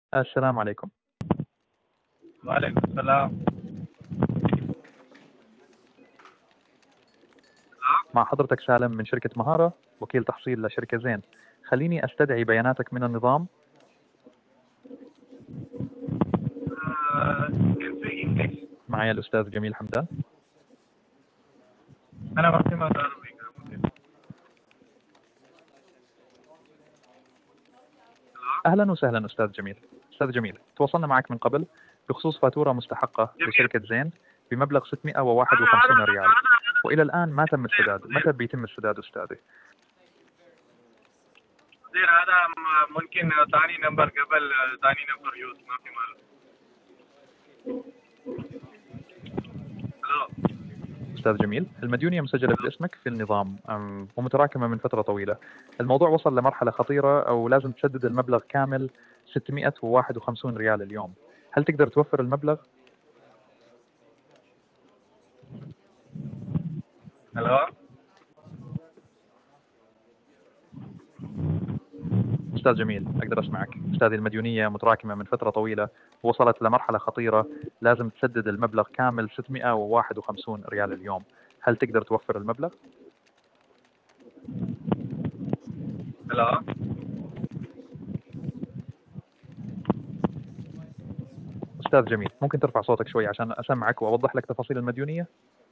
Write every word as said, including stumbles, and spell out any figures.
السلام عليكم. وعليكم السلام. مع حضرتك سالم من شركة مهارة، وكيل تحصيل لشركة زين. خليني أستدعي بياناتك من النظام. آه، can speak English. معي الأستاذ جميل حمدان. أنا ما سمعت عربي. أهلا وسهلا أستاذ جميل. أستاذ جميل، تواصلنا معك من قبل بخصوص فاتورة مستحقة جميل. لشركة زين بمبلغ ستمائة وواحد هذا وخمسين هذا ريال، هذا وإلى الآن ما تم مدير السداد. مدير متى بيتم السداد أستاذي؟ مدير هذا م- ممكن ثاني نمبر قبل ثاني نمبر يوز ما في مال. هلو. أستاذ جميل، المديونية مسجلة باسمك في النظام أم، ومتراكمة من فترة طويلة. الموضوع وصل لمرحلة خطيرة، أو لازم تسدد المبلغ كامل ستمائة وواحد وخمسين ريال اليوم. هل تقدر توفر المبلغ؟ هلو. أستاذ جميل، أقدر أسمعك. أستاذي، المديونية متراكمة من فترة طويلة ووصلت لمرحلة خطيرة، لازم تسدد المبلغ كامل ستمائة وواحد وخمسين ريال اليوم. هل تقدر توفر المبلغ؟ هلو. أستاذ جميل، ممكن ترفع صوتك شوي عشان أسمعك وأوضح لك تفاصيل المديونية؟